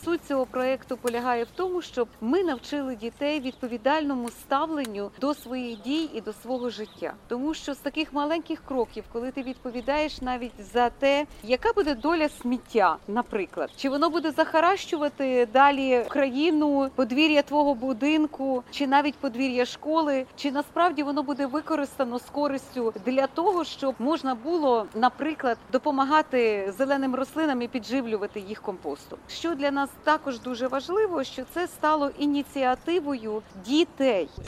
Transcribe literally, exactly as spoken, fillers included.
Суть цього проєкту полягає в тому, щоб ми навчили дітей відповідальному ставленню до своїх дій і до свого життя. Тому що з таких маленьких кроків, коли ти відповідаєш навіть за те, яка буде доля сміття, наприклад, чи воно буде захаращувати далі країну, подвір'я твого будинку, чи навіть подвір'я школи, чи насправді воно буде використано з користю для того, щоб можна було, наприклад, допомагати зеленим рослинам і підживлювати їх компостом. Що для нас також дуже важливо, що це стало ініціативою дітей.